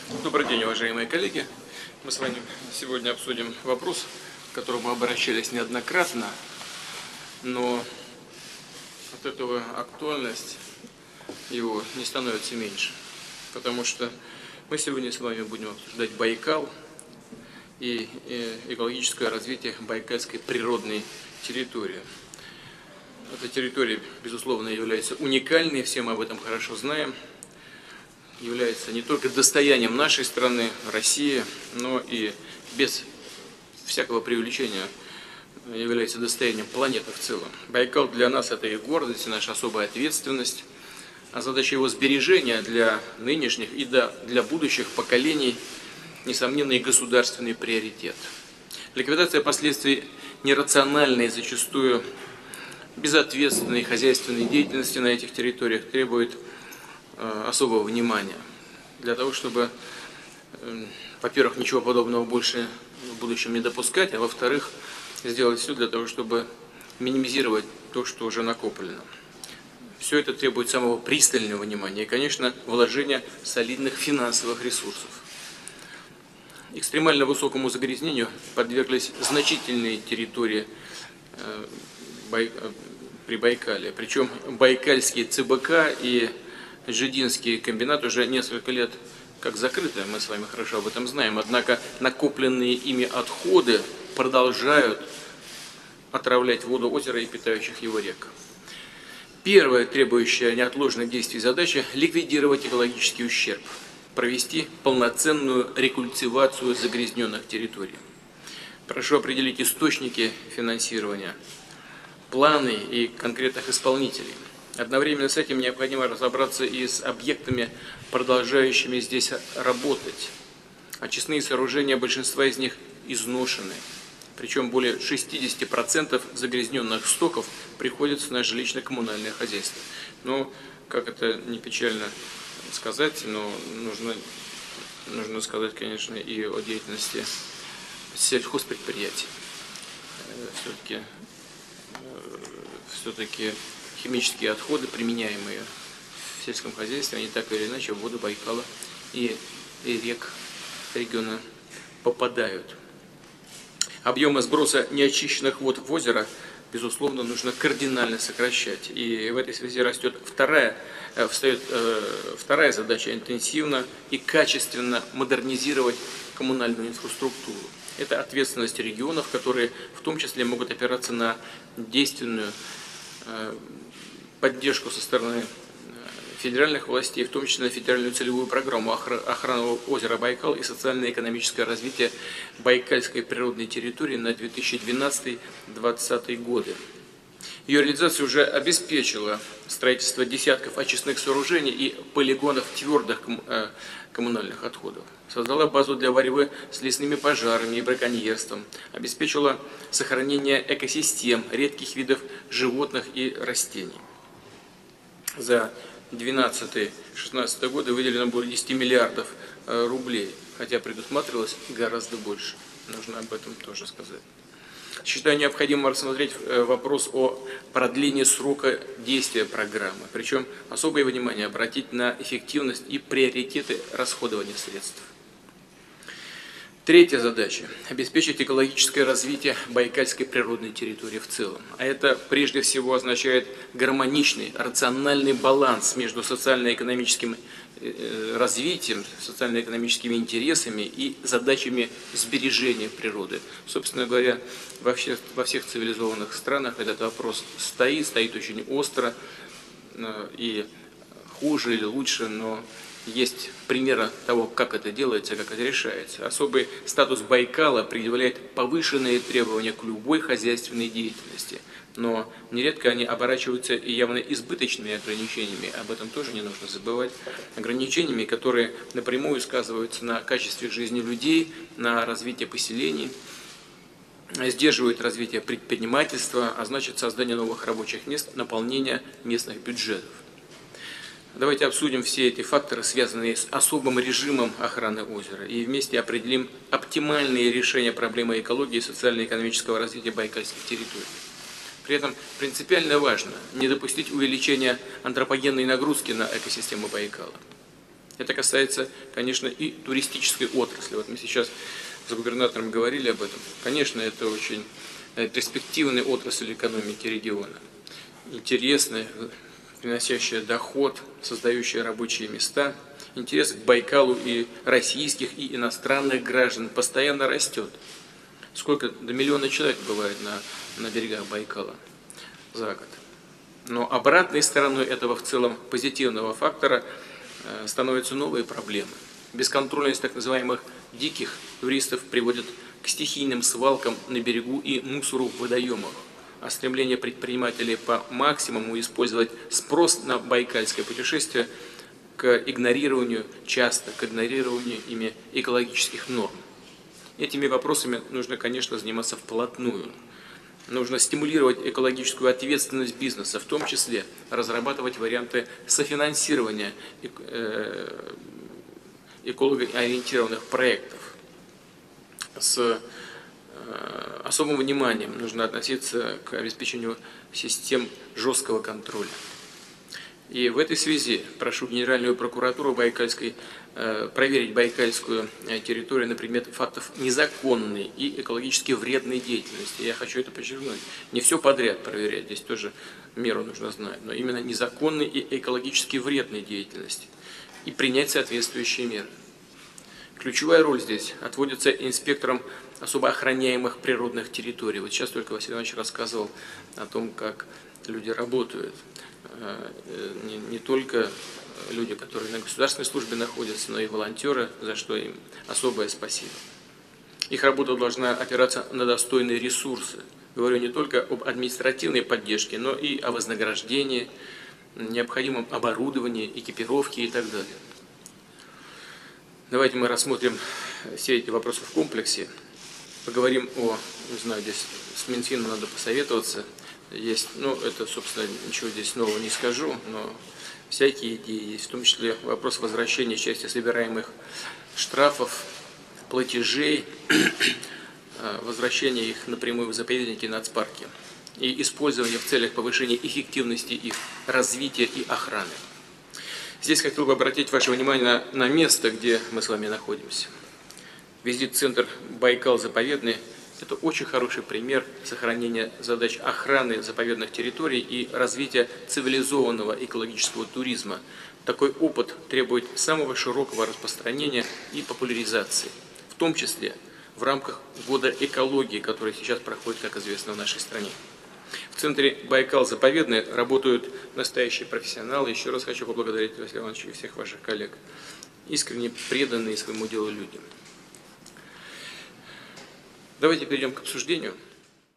Добрый день, уважаемые коллеги. Мы с вами сегодня обсудим вопрос, к которому обращались неоднократно, но от этого актуальность его не становится меньше, потому что мы сегодня с вами будем обсуждать Байкал и экологическое развитие байкальской природной территории. Эта территория, безусловно, является уникальной, все мы об этом хорошо знаем, является не только достоянием нашей страны, России, но и без всякого преувеличения является достоянием планеты в целом. Байкал для нас это и гордость, и наша особая ответственность, а задача его сбережения для нынешних и для будущих поколений несомненно и государственный приоритет. Ликвидация последствий нерациональной, зачастую безответственной хозяйственной деятельности на этих территориях требует особого внимания, для того, чтобы, во-первых, ничего подобного больше в будущем не допускать, а во-вторых, сделать все для того, чтобы минимизировать то, что уже накоплено. Все это требует самого пристального внимания и, конечно, вложения солидных финансовых ресурсов. Экстремально высокому загрязнению подверглись значительные территории при Байкале, причем байкальские ЦБК и Жидинский комбинат уже несколько лет как закрыты, мы с вами хорошо об этом знаем, однако накопленные ими отходы продолжают отравлять воду озера и питающих его рек. Первая требующая неотложных действий задача – ликвидировать экологический ущерб, провести полноценную рекультивацию загрязненных территорий. Прошу определить источники финансирования, планы и конкретных исполнителей. Одновременно с этим необходимо разобраться и с объектами, продолжающими здесь работать. Очистные сооружения, большинство из них изношены. Причем более 60% загрязненных стоков приходится на жилищно-коммунальное хозяйство. Но, как это не печально сказать, но нужно сказать, конечно, и о деятельности сельхозпредприятий. Все-таки химические отходы, применяемые в сельском хозяйстве, они так или иначе в воду Байкала и рек региона попадают. Объемы сброса неочищенных вод в озеро, безусловно, нужно кардинально сокращать. И в этой связи встает вторая задача – интенсивно и качественно модернизировать коммунальную инфраструктуру. Это ответственность регионов, которые в том числе могут опираться на действенную поддержку со стороны федеральных властей, в том числе на федеральную целевую программу охраны озера Байкал и социально-экономическое развитие байкальской природной территории на 2012-2020 годы. Ее реализация уже обеспечила строительство десятков очистных сооружений и полигонов твердых коммунальных отходов, создала базу для борьбы с лесными пожарами и браконьерством, обеспечила сохранение экосистем редких видов животных и растений. За 2012-2016 годы выделено более 10 миллиардов рублей, хотя предусматривалось гораздо больше. Нужно об этом тоже сказать. Считаю необходимым рассмотреть вопрос о продлении срока действия программы, причем особое внимание обратить на эффективность и приоритеты расходования средств. Третья задача – обеспечить экологическое развитие байкальской природной территории в целом. А это прежде всего означает гармоничный, рациональный баланс между социально-экономическим развитием, социально-экономическими интересами и задачами сбережения природы. Собственно говоря, во всех цивилизованных странах этот вопрос стоит очень остро, и хуже или лучше, но есть примеры того, как это делается, как это решается. Особый статус Байкала предъявляет повышенные требования к любой хозяйственной деятельности, но нередко они оборачиваются и явно избыточными ограничениями, об этом тоже не нужно забывать, ограничениями, которые напрямую сказываются на качестве жизни людей, на развитии поселений, сдерживают развитие предпринимательства, а значит создание новых рабочих мест, наполнение местных бюджетов. Давайте обсудим все эти факторы, связанные с особым режимом охраны озера, и вместе определим оптимальные решения проблемы экологии и социально-экономического развития байкальских территорий. При этом принципиально важно не допустить увеличения антропогенной нагрузки на экосистему Байкала. Это касается, конечно, и туристической отрасли. Вот мы сейчас с губернатором говорили об этом. Конечно, это очень перспективная отрасль экономики региона. Интересная, приносящая доход, создающая рабочие места. Интерес к Байкалу и российских, и иностранных граждан постоянно растет. Сколько, до миллиона человек бывает на берегах Байкала за год. Но обратной стороной этого в целом позитивного фактора становятся новые проблемы. Бесконтрольность так называемых диких туристов приводит к стихийным свалкам на берегу и мусору в водоемах. А стремление предпринимателей по максимуму использовать спрос на байкальское путешествие к игнорированию ими экологических норм. Этими вопросами нужно, конечно, заниматься вплотную. Нужно стимулировать экологическую ответственность бизнеса, в том числе разрабатывать варианты софинансирования экологоориентированных проектов. С особым вниманием нужно относиться к обеспечению систем жесткого контроля. И в этой связи прошу Генеральную прокуратуру Байкальской проверить байкальскую территорию на предмет фактов незаконной и экологически вредной деятельности. Я хочу это подчеркнуть. Не все подряд проверять, здесь тоже меру нужно знать, но именно незаконной и экологически вредной деятельности. И принять соответствующие меры. Ключевая роль здесь отводится инспекторам особо охраняемых природных территорий. Вот сейчас только Василий Иванович рассказывал о том, как люди работают. Не только люди, которые на государственной службе находятся, но и волонтеры, за что им особое спасибо. Их работа должна опираться на достойные ресурсы. Говорю не только об административной поддержке, но и о вознаграждении, необходимом оборудовании, экипировке и так далее. Давайте мы рассмотрим все эти вопросы в комплексе. Поговорим не знаю, здесь с Минфином надо посоветоваться. Есть, это, собственно, ничего здесь нового не скажу, но всякие идеи есть, в том числе вопрос возвращения части собираемых штрафов, платежей, возвращения их напрямую в заповедники и нацпарки и использования в целях повышения эффективности их развития и охраны. Здесь хотел бы обратить ваше внимание на место, где мы с вами находимся. Визит-центр Байкал заповедный – это очень хороший пример сохранения задач охраны заповедных территорий и развития цивилизованного экологического туризма. Такой опыт требует самого широкого распространения и популяризации, в том числе в рамках года экологии, который сейчас проходит, как известно, в нашей стране. В центре Байкал заповедный работают настоящие профессионалы. Еще раз хочу поблагодарить Василия Ивановича и всех ваших коллег. Искренне преданные своему делу люди. Давайте перейдем к обсуждению.